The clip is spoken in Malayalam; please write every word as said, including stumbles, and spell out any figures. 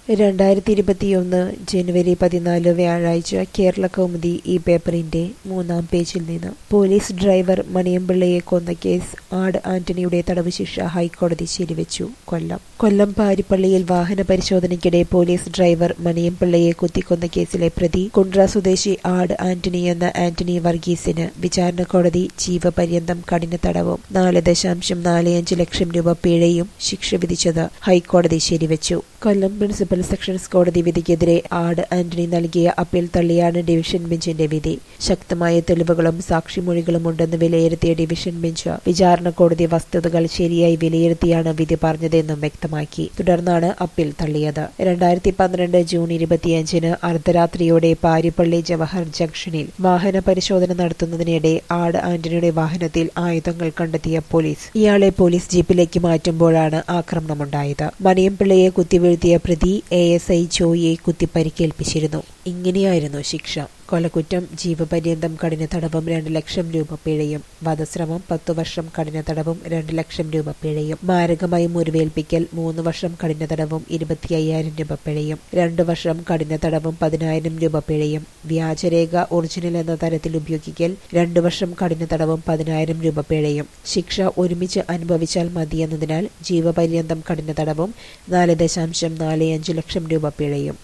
രണ്ടായിരത്തി ഇരുപത്തിയൊന്ന് ജനുവരി പതിനാല് വ്യാഴാഴ്ച കേരളകൗമുദി ഈ പേപ്പറിന്റെ മൂന്നാം പേജിൽ നിന്ന് പോലീസ് ഡ്രൈവർ മണിയമ്പിള്ളയെ കൊന്ന കേസ് ആട് ആന്റണിയുടെ തടവ് ശിക്ഷ ഹൈക്കോടതി ശരിവെച്ചു. കൊല്ലം കൊല്ലം പാരിപ്പള്ളിയിൽ വാഹന പരിശോധനയ്ക്കിടെ പോലീസ് ഡ്രൈവർ മണിയമ്പിള്ളയെ കുത്തിക്കൊന്ന കേസിലെ പ്രതി കുണ്ട്ര സ്വദേശി ആട് ആന്റണി എന്ന ആന്റണി വർഗീസിന് വിചാരണ കോടതി ജീവപര്യന്തം കഠിന തടവും നാല് ദശാംശം നാല് അഞ്ച് ലക്ഷം രൂപ പിഴയും ശിക്ഷ വിധിച്ചത് ഹൈക്കോടതി ശരിവെച്ചു. കൊല്ലം പ്രിൻസിപ്പൽ സെഷൻസ് കോടതി വിധിക്കെതിരെ ആട് ആന്റണി നൽകിയ അപ്പീൽ തള്ളിയാണ് ഡിവിഷൻ ബെഞ്ചിന്റെ വിധി. ശക്തമായ തെളിവുകളും സാക്ഷിമൊഴികളും ഉണ്ടെന്ന് വിലയിരുത്തിയ ഡിവിഷൻ ബെഞ്ച് വിചാരണ കോടതി വസ്തുതകൾ ശരിയായി വിലയിരുത്തിയാണ് വിധി പറഞ്ഞതെന്നും വ്യക്തമാക്കി. തുടർന്നാണ് അപ്പീൽ തള്ളിയത്. രണ്ടായിരത്തി പന്ത്രണ്ട് ജൂൺ ഇരുപത്തിയഞ്ചിന് അർദ്ധരാത്രിയോടെ പാരിപ്പള്ളി ജവഹർ ജംഗ്ഷനിൽ വാഹന പരിശോധന നടത്തുന്നതിനിടെ ആട് ആന്റണിയുടെ വാഹനത്തിൽ ആയുധങ്ങൾ കണ്ടെത്തിയ പോലീസ് ഇയാളെ പോലീസ് ജീപ്പിലേക്ക് മാറ്റുമ്പോഴാണ് ആക്രമണമുണ്ടായത്. മണിയമ്പിള്ളയെ കുത്തിവീഴ്ത്തിയ പ്രതി എ എസ് ഐ ജോയിയെ കുത്തി പരിക്കേൽപ്പിച്ചിരുന്നു. ഇങ്ങനെയായിരുന്നു ശിക്ഷ. കൊലക്കുറ്റം ജീവപര്യന്തം കഠിന തടവും രണ്ട് ലക്ഷം രൂപ പിഴയും, വധശ്രമം പത്തു വർഷം കഠിന തടവും രണ്ട് ലക്ഷം രൂപ പിഴയും, മാരകമായി മുറിവേൽപ്പിക്കൽ മൂന്ന് വർഷം കഠിന തടവും ഇരുപത്തി അയ്യായിരം രൂപ പിഴയും, രണ്ടു വർഷം കഠിന തടവും പതിനായിരം രൂപ പിഴയും, വ്യാജരേഖ ഒറിജിനൽ എന്ന തരത്തിൽ ഉപയോഗിക്കൽ രണ്ടു വർഷം കഠിന തടവും പതിനായിരം രൂപ പിഴയും. ശിക്ഷ ഒരുമിച്ച് അനുഭവിച്ചാൽ മതിയെന്നതിനാൽ ജീവപര്യന്തം കഠിന തടവും നാല് ദശാംശം നാല് അഞ്ച് ലക്ഷം രൂപ പിഴയും.